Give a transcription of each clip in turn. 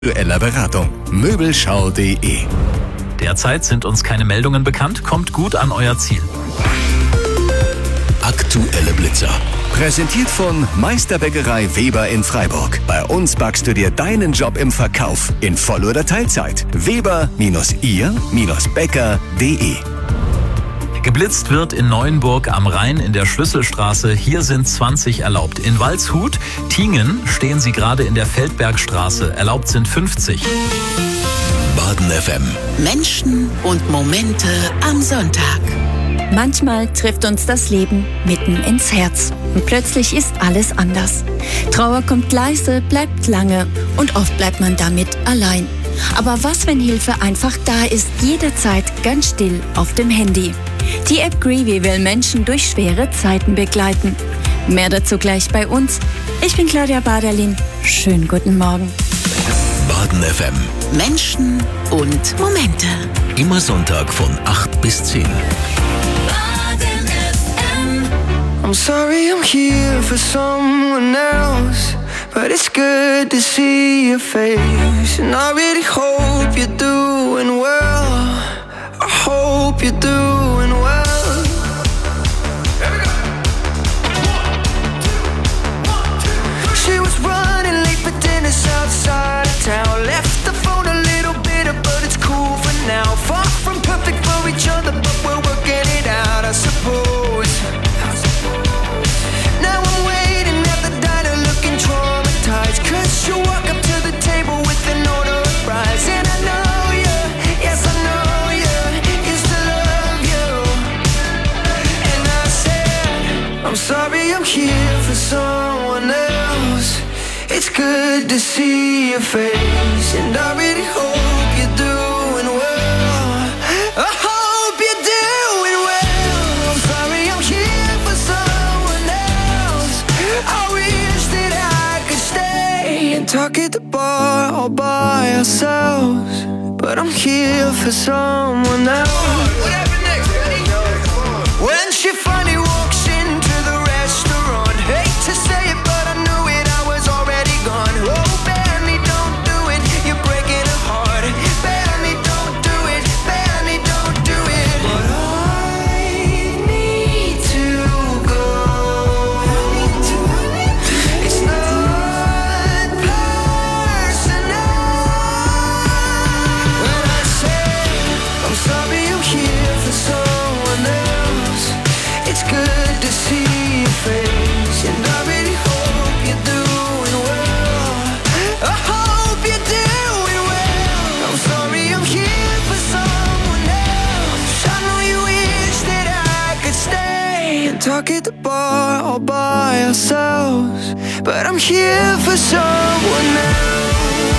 individueller Beratung. Möbelschau.de. Derzeit sind uns keine Meldungen bekannt. Kommt gut an euer Ziel. Aktuelle Blitzer. Präsentiert von Meisterbäckerei Weber in Freiburg. Bei uns backst du dir deinen Job im Verkauf in Voll- oder Teilzeit. Weber-ihr-bäcker.de. Geblitzt wird in Neuenburg am Rhein in der Schlüsselstraße. Hier sind 20 erlaubt. In Waldshut, Tingen stehen sie gerade in der Feldbergstraße. Erlaubt sind 50. Baden FM. Menschen und Momente am Sonntag. Manchmal trifft uns das Leben mitten ins Herz und plötzlich ist alles anders. Trauer kommt leise, bleibt lange und oft bleibt man damit allein. Aber was, wenn Hilfe einfach da ist, jederzeit ganz still auf dem Handy? Die App Greevy will Menschen durch schwere Zeiten begleiten. Mehr dazu gleich bei uns. Ich bin Claudia Baderlin. Schönen guten Morgen. Baden FM. Menschen und Momente. Immer Sonntag von 8 bis 10. I'm sorry I'm here for someone else, but it's good to see your face. And I really hope you're doing well. I hope you're doing well. She was running late for dinner outside of town. Left the phone a little bitter, but it's cool for now. Far from perfect for each other, but we're working it out, I suppose. Now I'm waiting at the diner looking traumatized, 'cause you walk up to the table with an order of fries. And I know you, yes I know you, used to love you. And I said, I'm sorry I'm here for someone else. It's good to see your face, and I really hope you're doing well. I hope you're doing well. I'm sorry I'm here for someone else. I wish that I could stay and talk at the bar all by ourselves, but I'm here for someone else. What happened next? When she finally walks into the restaurant, hate to say it, but I knew it, I was already gone. Oh, Benny, don't do it, you're breaking her heart. Benny, don't do it, Benny, don't do it. But I need to go. It's not personal. When I say I'm sorry I'm here for someone else, it's good to see your face, and I really hope you're doing well. I hope you're doing well. I'm sorry I'm here for someone else. I know you wish that I could stay and talk at the bar all by ourselves, but I'm here for someone else.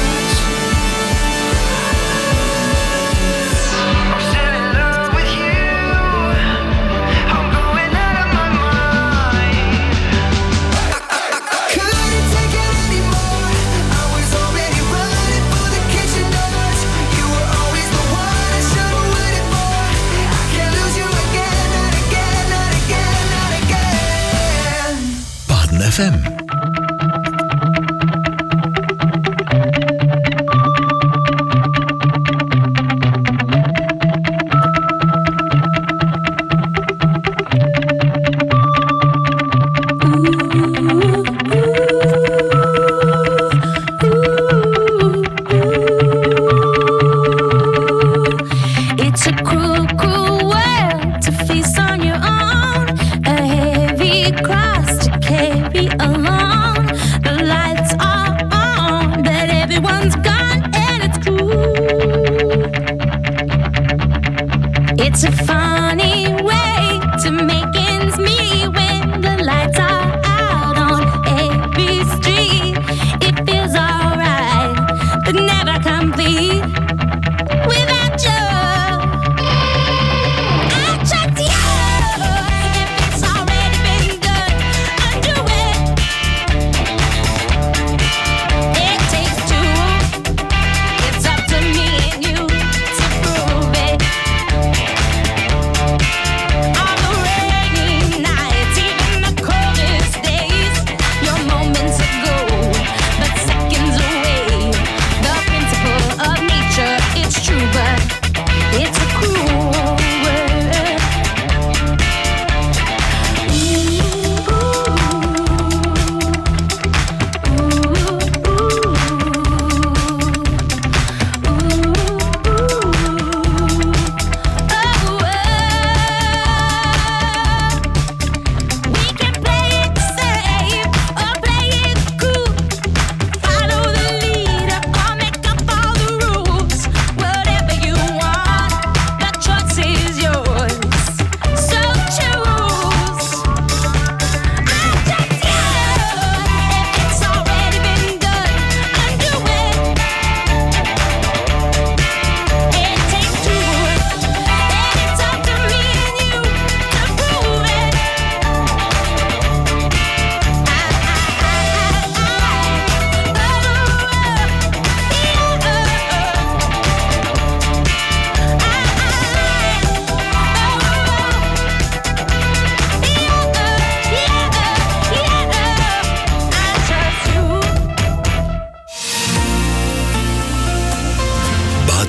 I'm still in love with you. I'm going out of my mind. I couldn't take it anymore. I was already running for the kitchen doors. You were always the one I should have waited for. I can't lose you again, not again, not again, not again. Baden FM. It's a cruel, cruel world to face on your own. A heavy cross to carry alone. The lights are on, but everyone's gone, and it's cruel. It's a funny way to make ends meet when the lights are out on every street. It feels alright, but never complete without you. I trust you. If it's already been done, undo it. It takes two. It's up to me and you to prove it. On the rainy nights, even the coldest days, your moments ago, but seconds away. The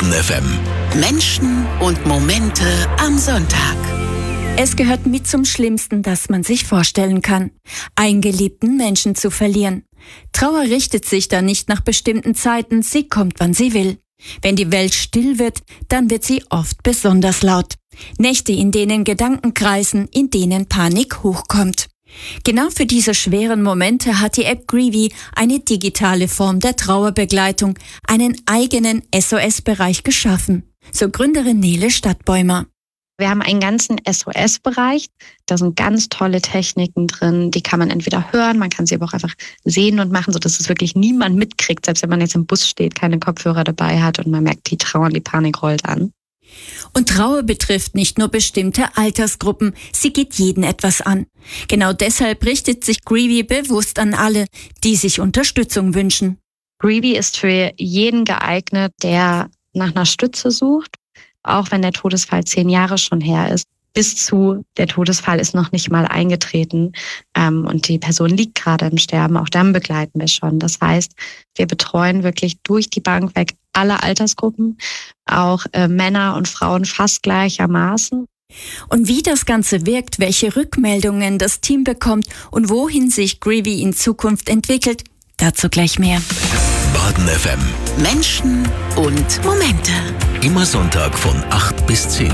Baden FM. Menschen und Momente am Sonntag. Es gehört mit zum Schlimmsten, das man sich vorstellen kann, einen geliebten Menschen zu verlieren. Trauer richtet sich da nicht nach bestimmten Zeiten, sie kommt, wann sie will. Wenn die Welt still wird, dann wird sie oft besonders laut. Nächte, in denen Gedanken kreisen, in denen Panik hochkommt. Genau für diese schweren Momente hat die App Greevy eine digitale Form der Trauerbegleitung, einen eigenen SOS-Bereich geschaffen. So Gründerin Nele Stadtbäumer. Wir haben einen ganzen SOS-Bereich. Da sind ganz tolle Techniken drin. Die kann man entweder hören, man kann sie aber auch einfach sehen und machen, sodass es wirklich niemand mitkriegt, selbst wenn man jetzt im Bus steht, keine Kopfhörer dabei hat und man merkt, die Trauer und die Panik rollt an. Und Trauer betrifft nicht nur bestimmte Altersgruppen, sie geht jeden etwas an. Genau deshalb richtet sich Greevy bewusst an alle, die sich Unterstützung wünschen. Greevy ist für jeden geeignet, der nach einer Stütze sucht, auch wenn der Todesfall 10 Jahre schon her ist. Bis zu, der Todesfall ist noch nicht mal eingetreten und die Person liegt gerade im Sterben. Auch dann begleiten wir schon. Das heißt, wir betreuen wirklich durch die Bank weg alle Altersgruppen, auch Männer und Frauen fast gleichermaßen. Und wie das Ganze wirkt, welche Rückmeldungen das Team bekommt und wohin sich Greevy in Zukunft entwickelt, dazu gleich mehr. Baden FM. Menschen und Momente. Immer Sonntag von 8 bis 10.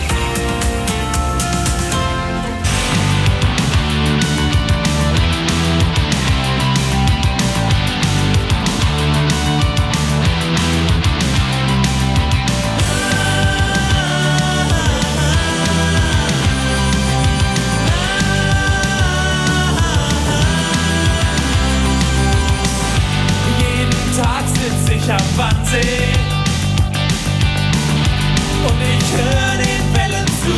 Am Wannsee und ich höre den Wellen zu.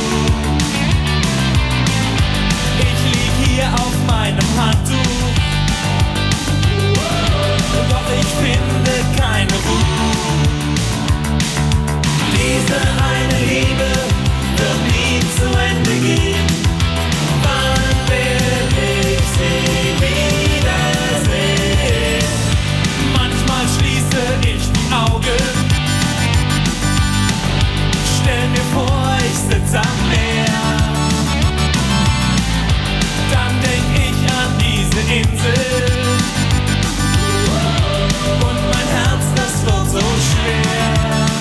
Ich lieg hier auf meinem Handtuch, doch ich finde keine Ruhe. Diese eine Liebe wird nie zu Ende gehen. Wann will ich sie wiedersehen? Manchmal schließe ich die Augen, stell mir vor, ich sitze am Meer. Dann denk ich an diese Insel und mein Herz, das wird so schwer.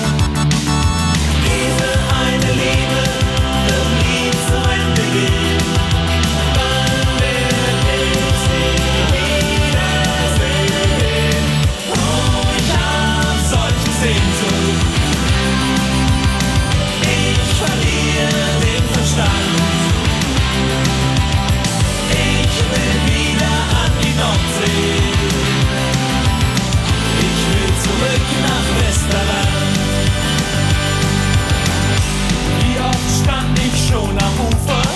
Diese eine Liebe wird nie zu Ende gehen. Wann will ich sie wiedersehen? Sehnsucht. Ich verliere den Verstand. Ich will wieder an die Nordsee. Ich will zurück nach Westerland. Wie oft stand ich schon am Ufer?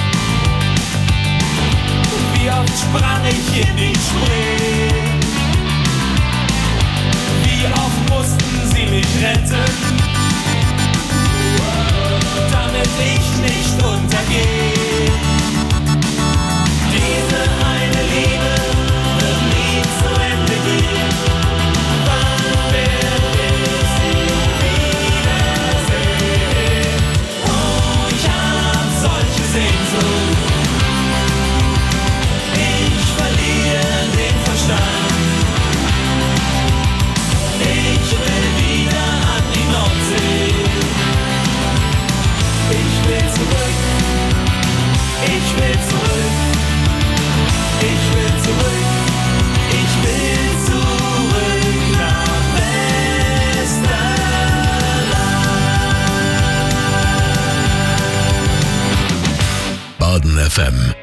Wie oft sprang ich in die Spree? Wie oft mussten sie mich retten, damit ich nicht untergehe. Diese eine Liebe wird nie zu Ende gehen. Wann will ich sie wiedersehen? Oh, ich hab solche Sehnsucht. Ich verliere den Verstand. Ich will wieder an die Nordsee. Ich will zurück. Ich will zurück. Ich will zurück. Ich will zurück nach Westerland. Baden FM.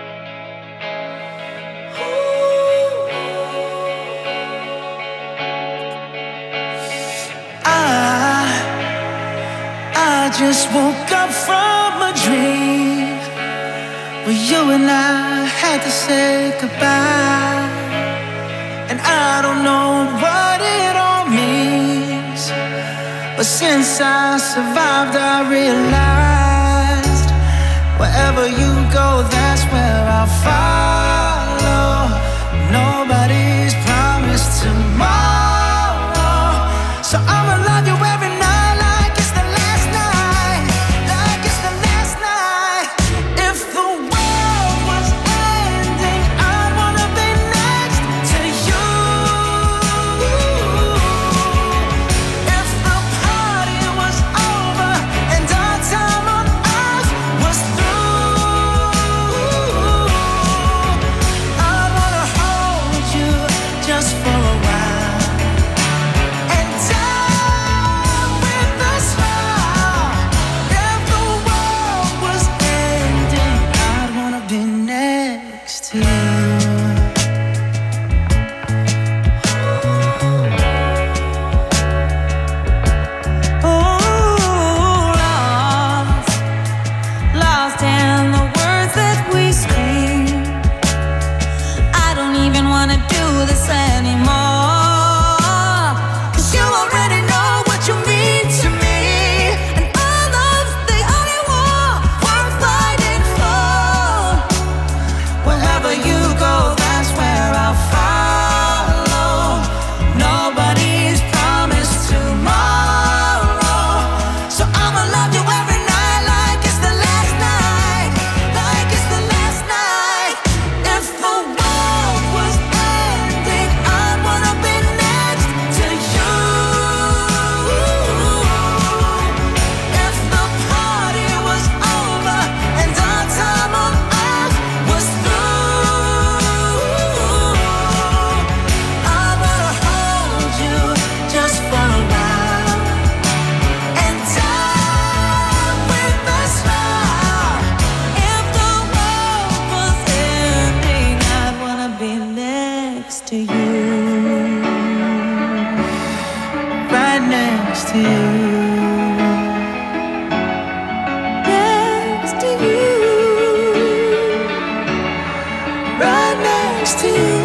I just woke up from a dream where you and I had to say goodbye. And I don't know what it all means, but since I survived I realized wherever you go, that's where I'll follow. Nobody's promised tomorrow, so I'ma love you every to you. Next to you. Right next to you.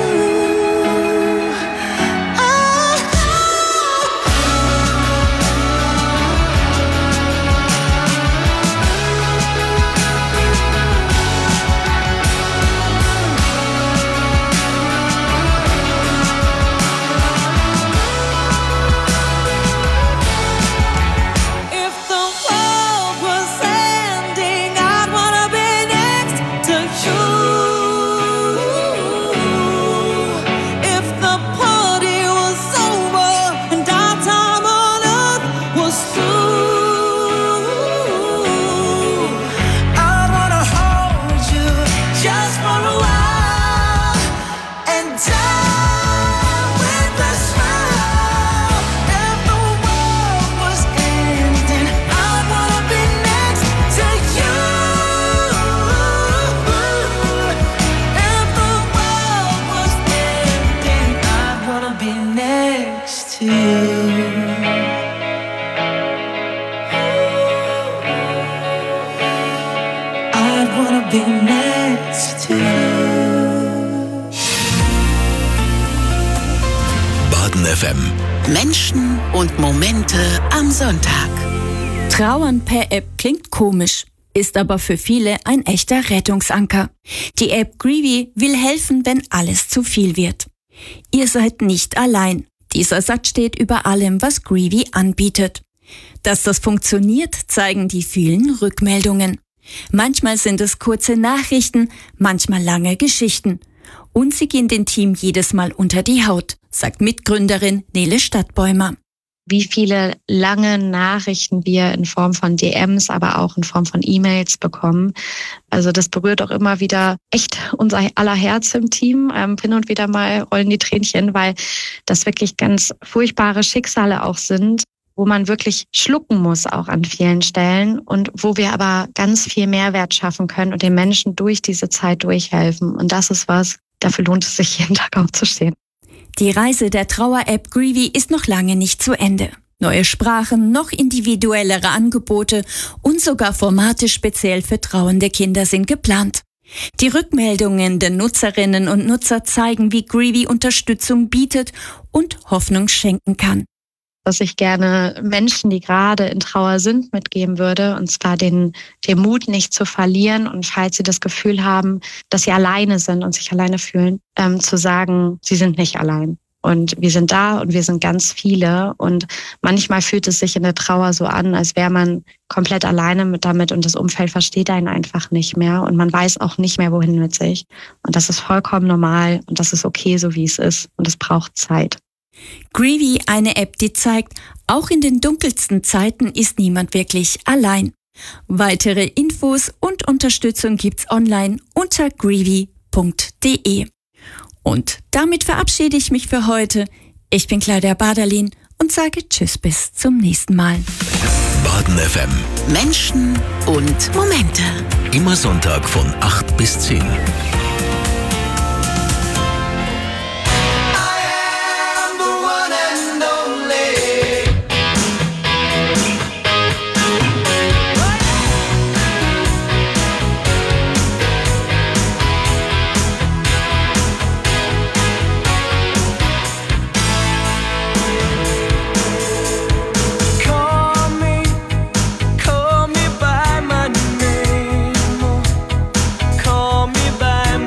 Baden FM. Menschen und Momente am Sonntag. Trauern per App klingt komisch, ist aber für viele ein echter Rettungsanker. Die App Grievy will helfen, wenn alles zu viel wird. Ihr seid nicht allein. Dieser Satz steht über allem, was Grievy anbietet. Dass das funktioniert, zeigen die vielen Rückmeldungen. Manchmal sind es kurze Nachrichten, manchmal lange Geschichten. Und sie gehen dem Team jedes Mal unter die Haut, sagt Mitgründerin Nele Stadtbäumer. Wie viele lange Nachrichten wir in Form von DMs, aber auch in Form von E-Mails bekommen. Also das berührt auch immer wieder echt unser aller Herz im Team. Hin und wieder mal rollen die Tränchen, weil das wirklich ganz furchtbare Schicksale auch sind, wo man wirklich schlucken muss auch an vielen Stellen und wo wir aber ganz viel Mehrwert schaffen können und den Menschen durch diese Zeit durchhelfen. Und das ist was, dafür lohnt es sich jeden Tag aufzustehen. Die Reise der Trauer-App Grievy ist noch lange nicht zu Ende. Neue Sprachen, noch individuellere Angebote und sogar Formate speziell für trauernde Kinder sind geplant. Die Rückmeldungen der Nutzerinnen und Nutzer zeigen, wie Grievy Unterstützung bietet und Hoffnung schenken kann. Was ich gerne Menschen, die gerade in Trauer sind, mitgeben würde, und zwar den Mut nicht zu verlieren und falls sie das Gefühl haben, dass sie alleine sind und sich alleine fühlen, zu sagen, sie sind nicht allein. Und wir sind da und wir sind ganz viele und manchmal fühlt es sich in der Trauer so an, als wäre man komplett alleine damit und das Umfeld versteht einen einfach nicht mehr und man weiß auch nicht mehr, wohin mit sich. Und das ist vollkommen normal und das ist okay, so wie es ist und es braucht Zeit. Grievy, eine App, die zeigt, auch in den dunkelsten Zeiten ist niemand wirklich allein. Weitere Infos und Unterstützung gibt's online unter grievy.de. Und damit verabschiede ich mich für heute. Ich bin Claudia Baderlin und sage Tschüss bis zum nächsten Mal. Baden FM. Menschen und Momente. Immer Sonntag von 8 bis 10. Call me by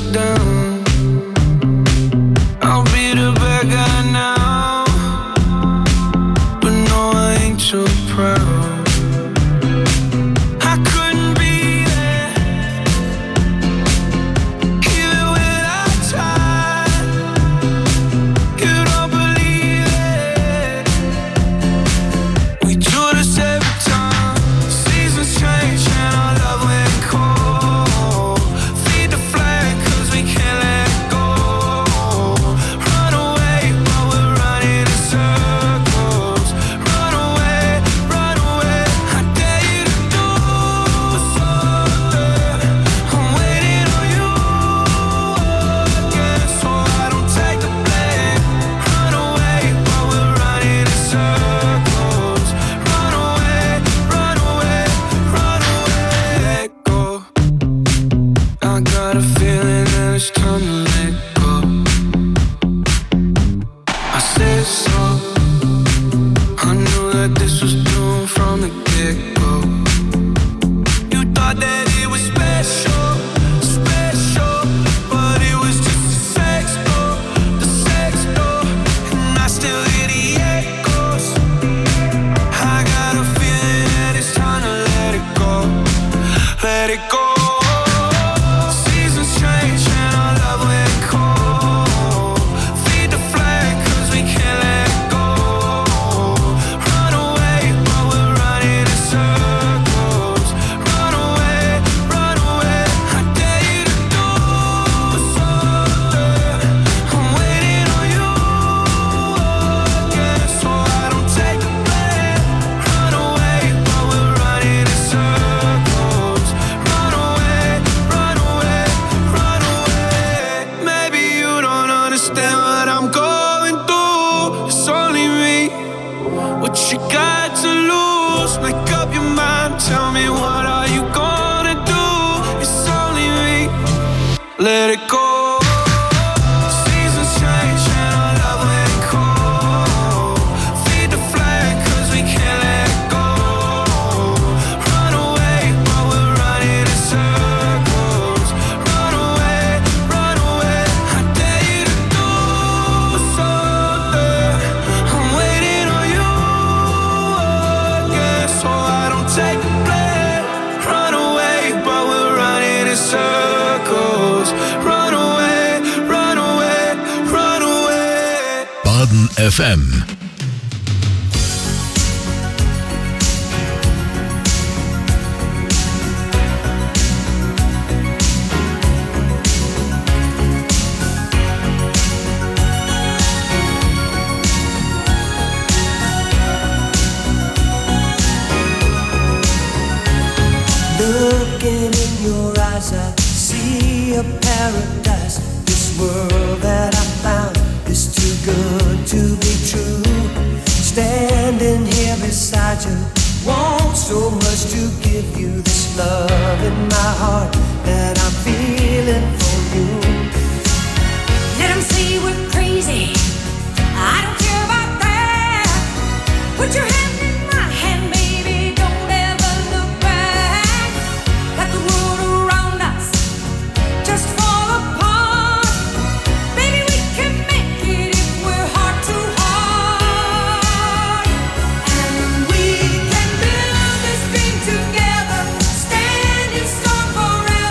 down. I'll be the bad guy now, but no, I ain't too proud. I couldn't be there, even when I tried. You don't believe it. We do this every time. Seasons change and our love went cold. Feed the flag 'cause we can't let go. Run away while we're running in circles. Run away, run away. I dare you to do something. I'm waiting on you again, so I don't take the blame. Run away while we're running in circles. Run away, run away, run away. Let go. I got a feeling that it's time to let go. I said so. I knew that this was doomed from the get-go. You thought that it was special, special, but it was just a sex door, and I still hear the echoes. I got a feeling that it's time to let it go, let it go. Seasons change and our love went cold. Feed the flag 'cause we can't let go. Run away while we're running in circles. Run away, run away. I dare you to do something. I'm waiting on you again, so I don't take the blame. Run away while we're running in circles. Run away, run away, run away. Maybe you don't understand what I'm going through. It's only me. What you got to lose? Make up your mind. Tell me, what are you gonna do? It's only me. Let it go. Seasons change and our love went cold. Feed the flag 'cause we can't let go. Run away while we're running in circles. Run away, run away. I dare you to do something. I'm waiting on you again, so I don't take the blame. Run away while we're running in circles. Run away, run away, run away. Baden FM. Looking in your eyes, I see a paradise. This world that I found is too good to be true. Standing here beside you, want so much to give you this love in my heart that I'm feeling for you. Let 'em say we're crazy. I don't care about that. Put your hand in my hand, baby. Don't ever look back. Let the world around us just fall apart. Baby, we can make it if we're heart to heart. And we can build this dream together, standing strong forever.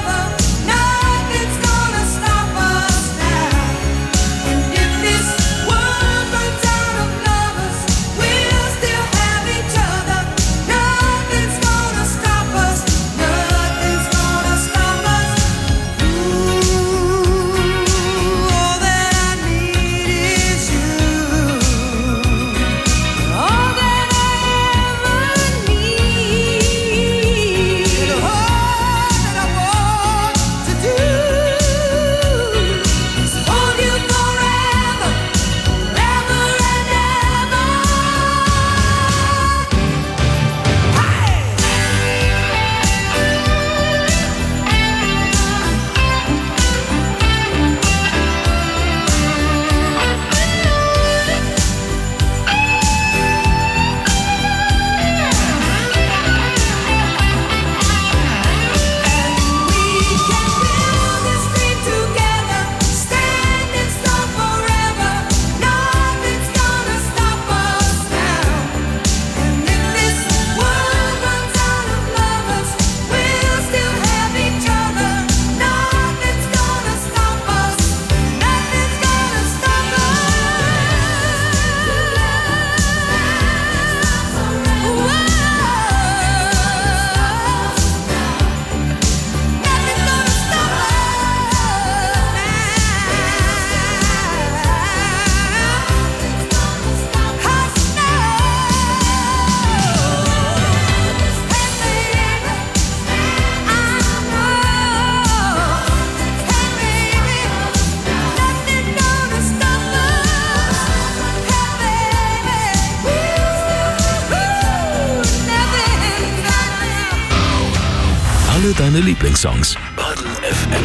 deine Lieblingssongs. Baden FM.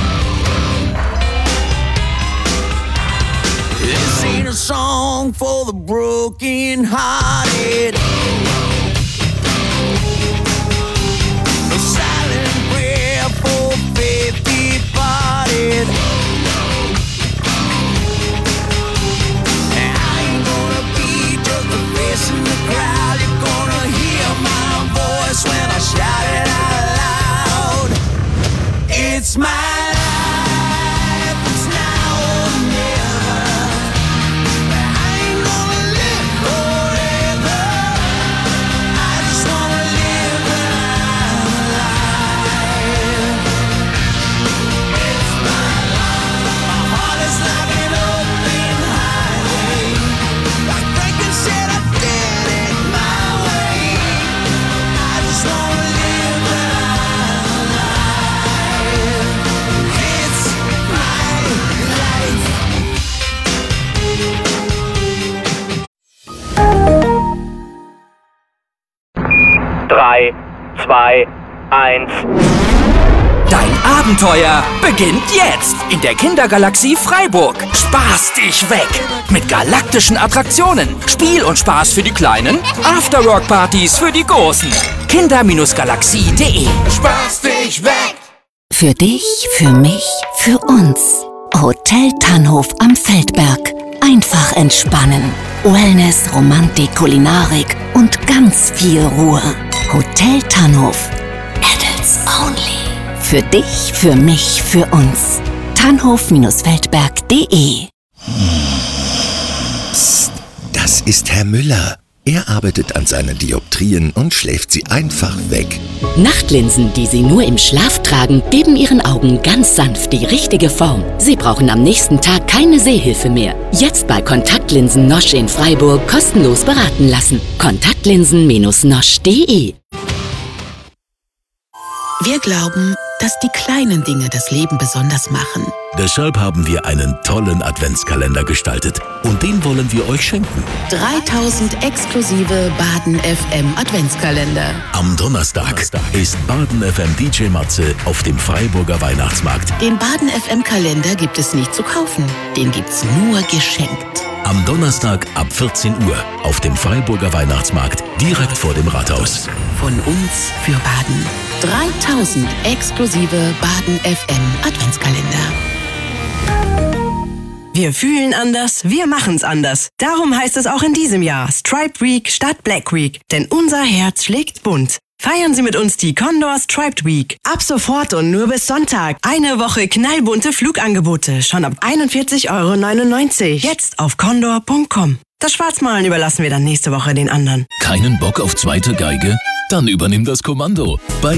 This ain't a song for the broken-hearted. A silent prayer for faith departed. And I ain't gonna be just a face in the crowd. You're gonna hear my voice when I shout it out loud. It's my life, it's now or never. I ain't gonna live forever. I just wanna live when I'm alive. It's my life. My heart is like an open highway. Like Franklin said, I did it my way. I just wanna live when I'm alive. It's my life. 3, 2, 1. Dein Abenteuer beginnt jetzt in der Kindergalaxie Freiburg. Spaß dich weg mit galaktischen Attraktionen, Spiel und Spaß für die Kleinen, Afterwork-Partys für die Großen. Kinder-galaxie.de. Spaß dich weg. Für dich, für mich, für uns. Hotel Tannhof am Feldberg. Einfach entspannen. Wellness, Romantik, Kulinarik und ganz viel Ruhe. Hotel Tannhof. Adults only. Für dich, für mich, für uns. Tannhof-feldberg.de. Psst, das ist Herr Müller. Er arbeitet an seinen Dioptrien und schläft sie einfach weg. Nachtlinsen, die Sie nur im Schlaf tragen, geben Ihren Augen ganz sanft die richtige Form. Sie brauchen am nächsten Tag keine Sehhilfe mehr. Jetzt bei Kontaktlinsen Nosch in Freiburg kostenlos beraten lassen. Kontaktlinsen-nosch.de. Wir glauben, dass die kleinen Dinge das Leben besonders machen. Deshalb haben wir einen tollen Adventskalender gestaltet. Und den wollen wir euch schenken. 3000 exklusive Baden FM Adventskalender. Am Donnerstag ist Baden FM DJ Matze auf dem Freiburger Weihnachtsmarkt. Den Baden FM Kalender gibt es nicht zu kaufen. Den gibt's nur geschenkt. Am Donnerstag ab 14 Uhr auf dem Freiburger Weihnachtsmarkt direkt vor dem Rathaus. Von uns für Baden. 3000 exklusive Baden FM Adventskalender. Wir fühlen anders, wir machen's anders. Darum heißt es auch in diesem Jahr Stripe Week statt Black Week. Denn unser Herz schlägt bunt. Feiern Sie mit uns die Condor Striped Week. Ab sofort und nur bis Sonntag. Eine Woche knallbunte Flugangebote. Schon ab 41,99 €. Jetzt auf condor.com. Das Schwarzmalen überlassen wir dann nächste Woche den anderen. Keinen Bock auf zweite Geige? Dann übernimm das Kommando bei